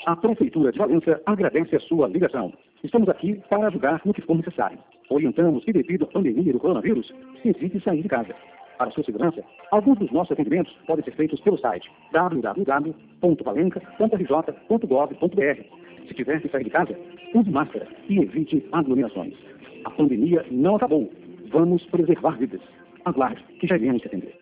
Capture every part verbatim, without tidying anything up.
A Prefeitura de Valença agradece a sua ligação. Estamos aqui para ajudar no que for necessário. Orientamos que, devido à pandemia do coronavírus, se evite sair de casa. Para sua segurança, alguns dos nossos atendimentos podem ser feitos pelo site w w w ponto valenca ponto r j ponto gov ponto b r. Se tiver que sair de casa, use máscara e evite aglomerações. A pandemia não acabou. Vamos preservar vidas. Aguarde que já iremos te atender.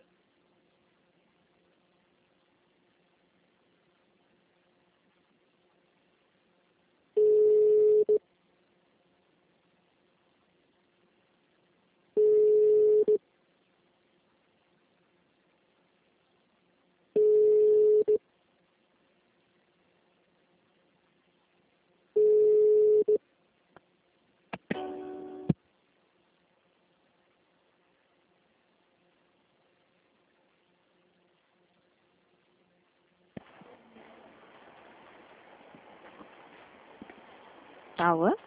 Alô?